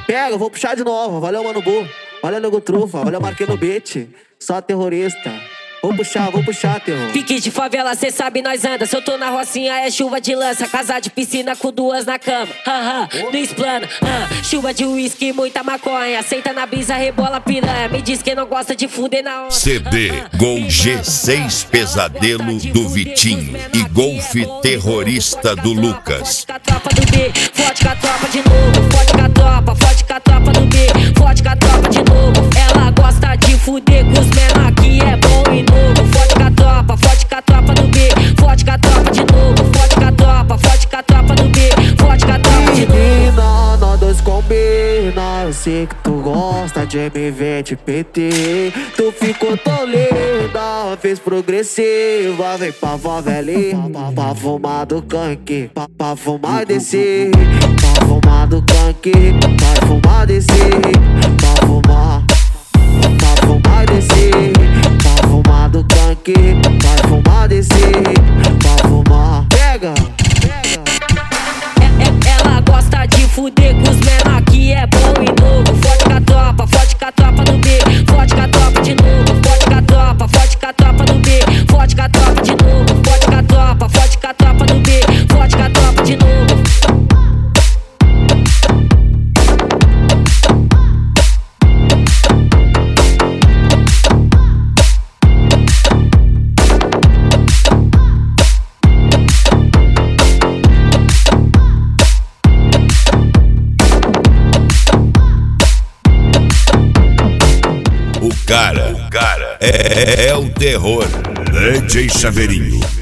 Pega, eu vou puxar de novo. Valeu, Mano Bu. Valeu, Nego Trufa. Valeu, Marquinhos no beat. Só terrorista. Vou puxar, terror. Pique de favela, cê sabe nós anda. Se eu tô na rocinha é chuva de lança. Casa de piscina com duas na cama. No explana. Chuva de uísque, muita maconha. Senta na brisa, rebola piranha. Me diz que não gosta de fuder na onda. CD Gol G6 Pesadelo do Vitinho e Golfe Terrorista do Lucas. Fode com a tropa do B, fode com a tropa de novo. Fode com a tropa do B, fode com a tropa de novo. Ela gosta de fuder com os menor que é bom e novo. Fode com a tropa do B, fode com a tropa de novo. Fode com a tropa do B, fode com a tropa de novo. Menina, nós dois combina. Eu sei que tu gosta de M20 PT. Tu ficou tão linda, fez progressiva. Vem pra favelinha, pra fumar do canque. Pra fumar e descer. Pra fumar do canque. Pra fumar e descer. Pra fumar e descer. Pra fumar do canque. Pra fumar e descer. Pra fumar. Pega. Ela gosta de fuder com os menor que é bom e novo. Fode com a tropa do B, fode com a tropa de novo. Fode com a tropa do B, fode com a tropa de novo. Fode com a tropa do B, fode com a tropa de novo. O cara é o terror. DJ Chaveirinho.